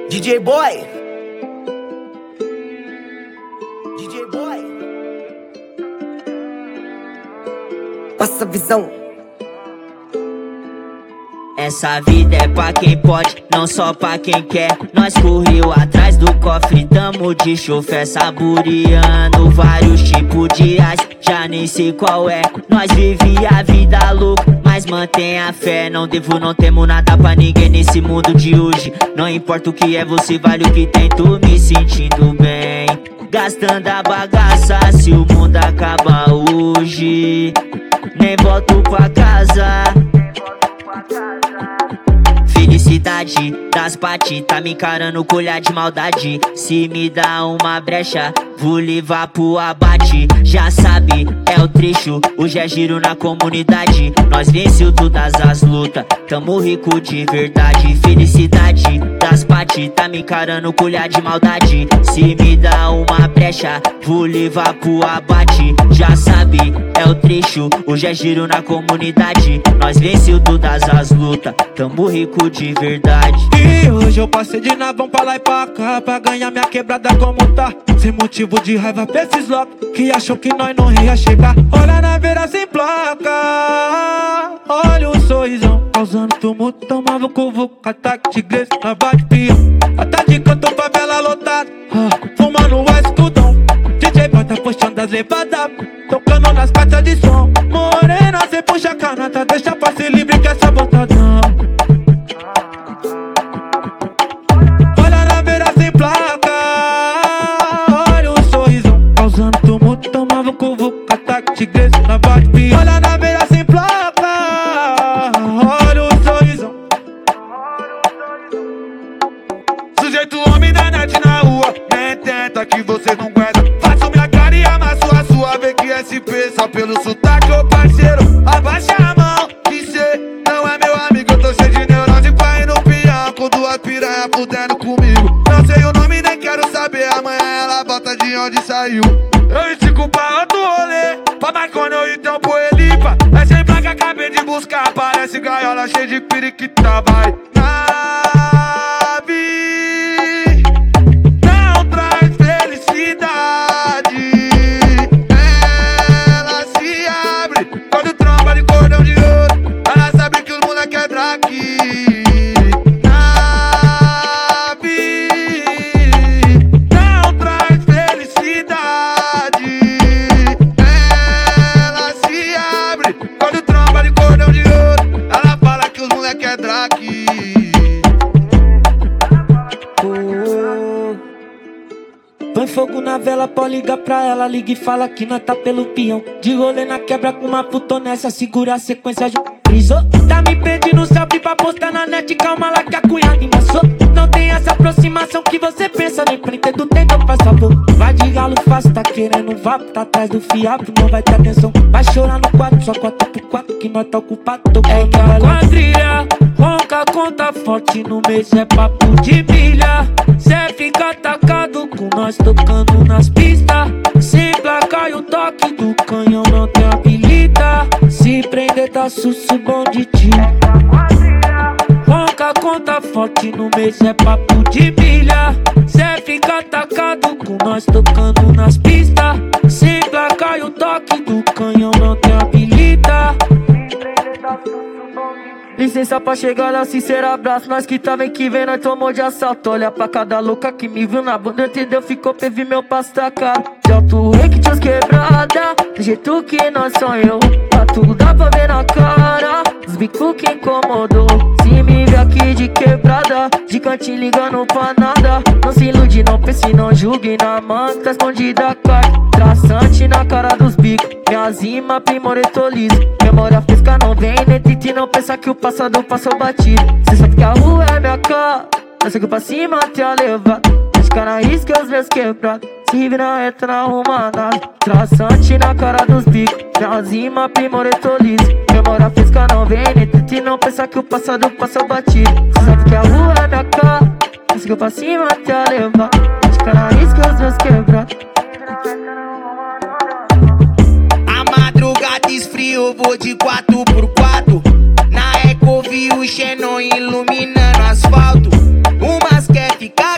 DJ Boy. DJ Boy. Passa a visão. Essa vida é pra quem pode, não só pra quem quer. Nós correu atrás do cofre, tamo de chofé saboreando vários tipos de ice, já nem sei qual é. Nós vive a vida louca, mas mantém a fé. Não devo, não temo nada pra ninguém nesse mundo de hoje. Não importa o que é, você vale o que tem, tô me sentindo bem. Gastando a bagaça se o mundo acaba hoje. Nem volto pra casa. Felicidade das partes, tá me encarando com olhar de maldade. Se me dá uma brecha, vou levar pro abate. Já sabe, é o trecho, hoje é giro na comunidade. Nós venceu todas as lutas, tamo rico de verdade. Felicidade das partes, tá me encarando com olhar de maldade. Se me dá uma brecha, vou levar pro abate. Já sabe, é o trecho, hoje é giro na comunidade. Nós venceu todas as lutas, tamo rico de verdade. E hoje eu passei de navão pra lá e pra cá, pra ganhar minha quebrada como tá. Sem motivo de raiva pra esses loucos que achou que nós não ia chegar. Olha na beira sem placa, olha o sorrisão causando tumulto, tomava o cuvuco, ataque de igreja, na bate pião. Até de canto, favela lotada, fumando o escudão. DJ Boy tá puxando as levadas, tocando nas caixas de som. Morena, cê puxa a canata, deixa pra ser livre que essa botadão. Olha na beira sem placa, olha o sorrisão causando tumulto, tomava o cuvuco, ataque de igreja, na bate pião. Olha na beira sem placa, olha o sorrisão. Sujeito homem da net na rua, nem tenta que vocês não aguentam. Faço minha cara e amasso a sua, vê que SP só pelo sotaque, ô parceiro. Abaixa a mão, que cê não é meu amigo. Eu tô cheio de neurose pra ir no peão, com duas piranha fudendo comigo. Não sei o nome, nem quero saber, amanhã ela volta de onde saiu. Eu estico pra outro rolê, pra Marconi ou então pro Elipa. É sem placa, acabei de buscar, parece gaiola cheia de periquita. Vai nave, não traz felicidade. Ela se abre quando tromba de cordão de ouro. Ela sabe que os moleque é drake. Nave, não traz felicidade. Ela se abre quando tromba de cordão de ouro. Ela fala que os moleque é drake. Põe fogo na vela, pode ligar pra ela. Liga e fala que nós tá pelo peão. De rolê na quebra com uma putonessa, segura a sequência de frisou. Tá me pedindo salve pra postar na net, calma lá que a cunhada engaçou. Não tem essa aproximação que você pensa, nem prender do tempo, faz favor. Vai de galo fácil, tá querendo vapo, tá atrás do fiapo, não vai ter atenção. Vai chorar no quarto, só 4x4 que nós tá ocupado. É que a quadrilha ronca, conta forte no mês, é papo de milha. Cê fica atacado com nós tocando nas pistas. Sem placa e o toque do canhão não tem habilita. Se prender tá susto bom de tiro. Ronca, conta forte no mês, é papo de milha. Cê fica atacado com nós tocando nas pistas. Sem placa e o toque do canhão não tem habilita. Licença pra chegar lá, sincero abraço. Nós que tá, vem que vem, nós tomou de assalto. Olha pra cada louca que me viu na bunda, entendeu? Ficou PV, meu passo tá caro. De alto rei que tinha os quebrada, do jeito que nós sonhou. Tá tudo dá pra ver na cara, os bicos que incomodou. Se me vê aqui de quebrada, de cantinho ligando pra nada. Não se ilude, não pense, não julgue. Na mão tá escondida a cara, traçante na cara dos bicos. Minha zima, aprimoretou liso. Memória fresca não vem, nem tente, não pensa que o passado passou batido. Cê sabe que a rua é minha cara, eu sei que pra cima até a levar. Os cara risca os meus quebrados, se vira reta não arruma nada. Traçante na cara dos bicos, minha zima, aprimoretou liso. Memória fresca não vem, nem tente, não pensa que o passado passou batido. Cê sabe que a rua é minha cara, eu sei que pra cima até a levar. Os cara risca os meus quebrados. Madrugada esfriou, vou de 4x4. Na Eco vi o Xenon iluminando asfalto. Umas quer ficar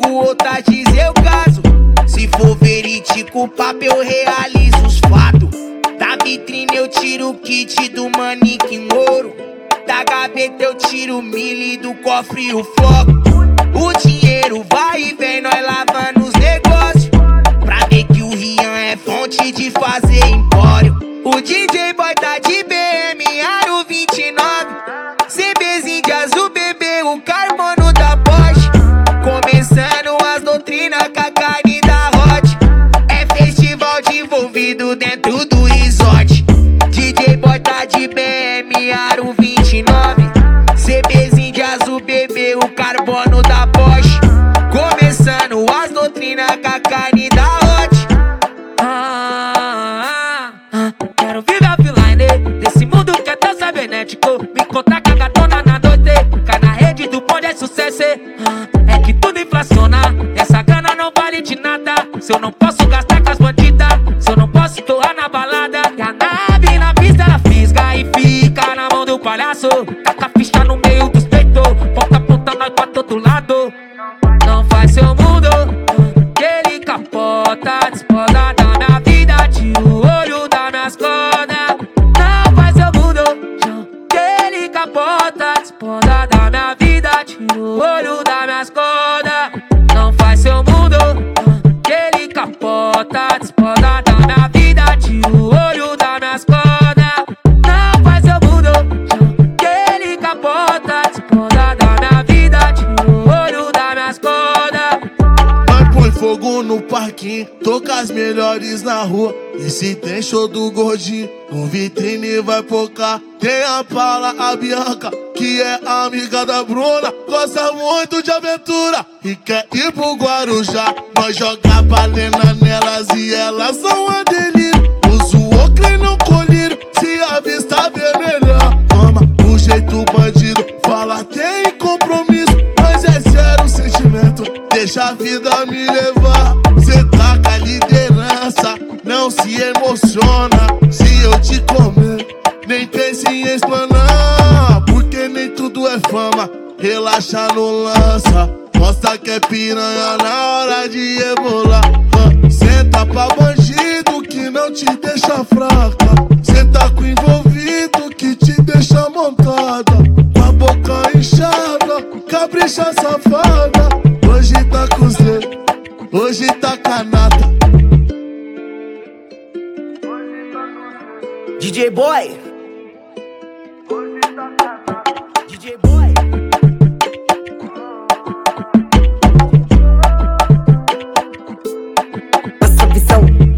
comigo outra dizer o caso. Se for verídico o papo eu realizo os fatos. Da vitrine eu tiro o kit do manequim ouro. Da gaveta eu tiro o milho, do cofre o floco. O dinheiro vai e vem, nós lavando os negócios. Pra ver que o Rian é fonte de fazer empório. O DJ Boy tá de BM, aro 29. CBzinho de azul, bebê, o carbono da Porsche. Começando as doutrinas com a carne da Hot. É festival de envolvido dentro do resort. DJ Boy tá de BM, aro 29. CBzinho de azul, bebê, o carbono da Porsche. Começando as doutrinas com a carne da Hot. Quero viver offline desse mundo que é tão cibernético. Me encontrar com a gatona na noite, cai na rede do bonde é sucesso. É que tudo inflaciona, essa grana não vale de nada. Se eu não posso gastar com as bandidas, se eu não posso torrar na balada. E a nave na pista ela fisga e fica na mão do palhaço. Taca a ficha no meio dos peitos, ponta a ponta nós pra todo lado. Não faz seu mundo, que ele capota, despoda da minha vida, tira o olho das minhas cordas. Não faz seu mundo, que ele capota, despoda da minha vida, tira o olho das minhas cordas. Não faz seu mundo, que ele capota, despoda da minha vida, tira o olho das minhas cordas. Não faz seu mundo, que ele capota, despoda da minha vida, tira o olho das minhas cordas. Nós põe fogo no parquinho, toca as melhores na rua. E se tem show do gordinho, no vitrine vai focar. Tem a Paula, a Bianca, que é amiga da Bruna. Gosta muito de aventura e quer ir pro Guarujá. Nós joga balena nelas e elas são a delírio. Usa o óculos e não colírio, se a vista vermelha. Ama o jeito bandido, fala tem compromisso, mas é zero sentimento, deixa a vida me levar. Cê tá com a liderança, não se emociona. Se eu te comer, nem pense em explanar, porque nem tudo é fama, relaxa no lança. Mostra que é piranha na hora de rebolar. Senta pra bandido que não te deixa fraca. Senta com envolvido que te deixa montada. Com a boca inchada, capricha safada. Hoje tá com Zé, hoje tá canata. DJ Boy. DJ Boy.